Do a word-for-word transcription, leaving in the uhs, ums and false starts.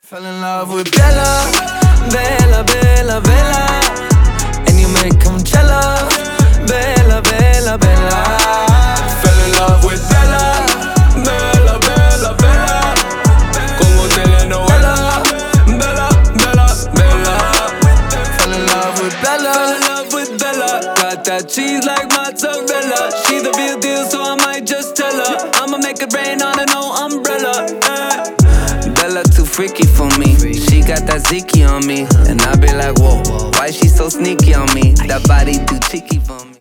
Fell in love with Bella, Bella, Bella, Bella. And you make Coachella, Bella, Bella, Bella. Fell in love with Bella, Bella, Bella, Bella. Como telenovela, Bella, Bella, Bella. Fell in love with Bella, fell in love with Bella. Got that cheese like mozzarella. She the real deal, so I might just tell her. I'ma make it rain on an old umbrella. Eh. Bella too freaky for me. She got that Zeke on me, and I be like, whoa, why she so sneaky on me? That body too cheeky for me.